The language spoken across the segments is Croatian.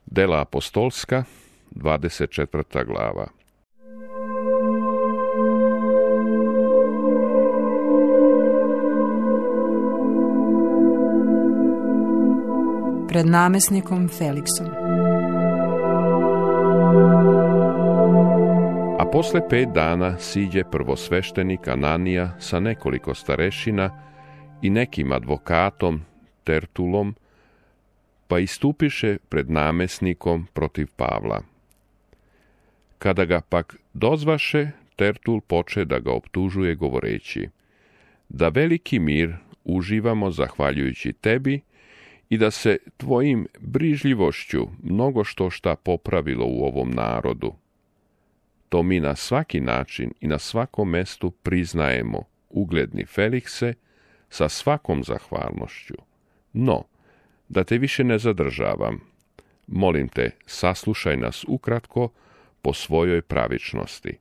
Dela apostolska, 24. glava. Pred namjesnikom Feliksom. A posle 5 dana siđe prvosveštenik Ananija sa nekoliko starešina i nekim advokatom, Tertulom, pa istupiše pred namjesnikom protiv Pavla. Kada ga pak dozvaše, Tertul poče da ga optužuje govoreći da veliki mir uživamo zahvaljujući tebi i da se tvojim brižljivošću mnogo šta popravilo u ovom narodu. To mi na svaki način i na svakom mestu priznajemo, ugledni Felikse, sa svakom zahvalnošću. No, da te više ne zadržavam, molim te, saslušaj nas ukratko po svojoj pravičnosti.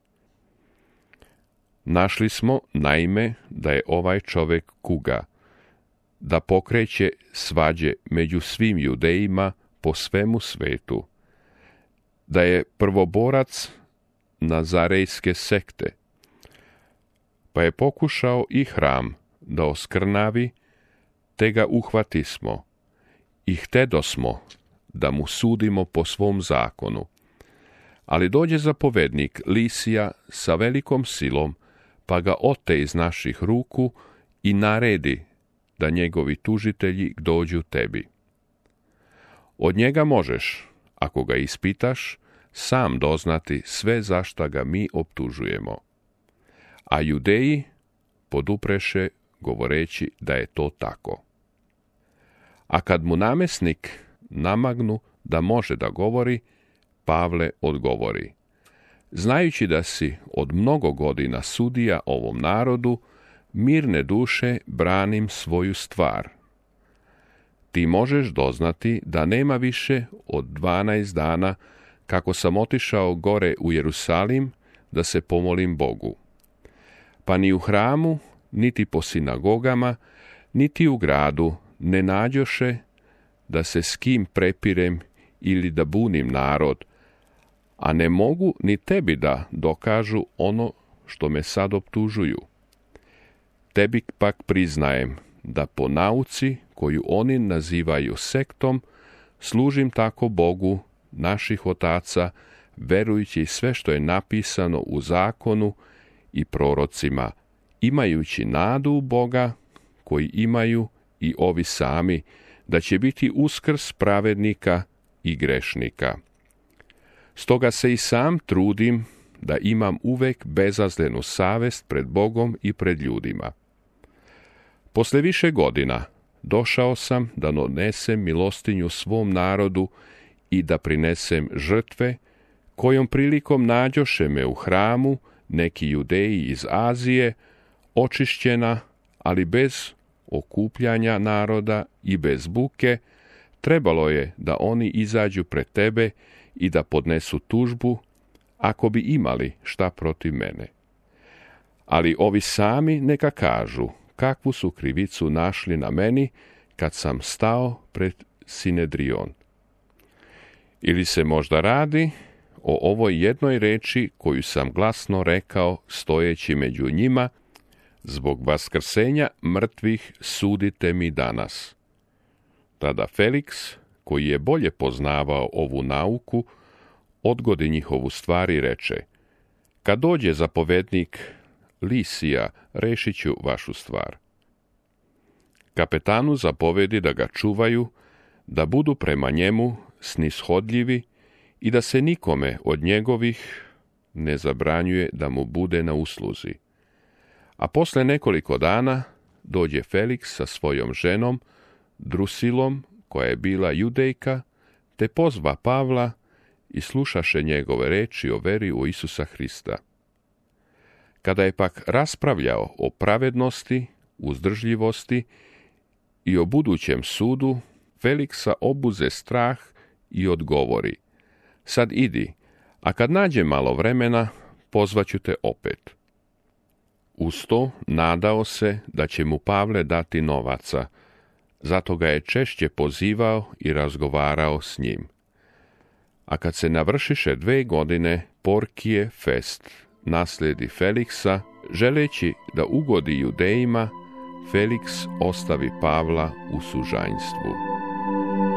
Našli smo, naime, da je ovaj čovjek kuga, da pokreće svađe među svim Judejima po svemu svetu, da je prvoborac Nazarejske sekte, pa je pokušao i hram da oskrnavi, te ga uhvatismo i htedosmo da mu sudimo po svom zakonu. Ali dođe zapovednik Lisija sa velikom silom, pa ga ote iz naših ruku i naredi da njegovi tužitelji dođu tebi. Od njega možeš, ako ga ispitaš, sam doznati sve zašta ga mi optužujemo. A Judeji podupreše govoreći da je to tako. A kad mu namjesnik namagnu da može da govori, Pavle odgovori: znajući da si od mnogo godina sudija ovom narodu, mirne duše branim svoju stvar. Ti možeš doznati da nema više od 12 dana kako sam otišao gore u Jerusalim da se pomolim Bogu. Pa ni u hramu, niti po sinagogama, niti u gradu ne nađoše da se s kim prepirem ili da bunim narod, a ne mogu ni tebi da dokažu ono što me sad optužuju. Tebi pak priznajem da po nauci koju oni nazivaju sektom, služim tako Bogu naših otaca, verujući sve što je napisano u zakonu i prorocima, imajući nadu u Boga koji imaju i ovi sami, da će biti uskrs pravednika i grešnika. Stoga se i sam trudim da imam uvek bezazlenu savest pred Bogom i pred ljudima. Posle više godina došao sam da donesem milostinju svom narodu i da prinesem žrtve, kojom prilikom nađoše me u hramu neki Judeji iz Azije, očišćena, ali bez okupljanja naroda i bez buke. Trebalo je da oni izađu pred tebe i da podnesu tužbu, ako bi imali šta protiv mene. Ali ovi sami neka kažu kakvu su krivicu našli na meni kad sam stao pred Sinedrion. Ili se možda radi o ovoj jednoj reči koju sam glasno rekao stojeći među njima: zbog vaskrsenja mrtvih sudite mi danas. Tada Feliks, koji je bolje poznavao ovu nauku, odgodi njihovu stvar i reče: kad dođe zapovednik Lisija, rešit ću vašu stvar. Kapetanu zapovedi da ga čuvaju, da budu prema njemu snishodljivi i da se nikome od njegovih ne zabranjuje da mu bude na usluzi. A posle nekoliko dana dođe Feliks sa svojom ženom, Drusilom, koja je bila Judejka, te pozva Pavla i slušaše njegove reči o veri u Isusa Hrista. Kada je pak raspravljao o pravednosti, uzdržljivosti i o budućem sudu, Feliksa obuze strah i odgovori: sad idi, a kad nađe malo vremena, pozvaću te opet. Uz to nadao se da će mu Pavle dati novaca, zato ga je češće pozivao i razgovarao s njim. A kad se navršiše 2 godine, Porkije Fest naslijedi Feliksa, želeći da ugodi Judejima, Feliks ostavi Pavla u sužanjstvu.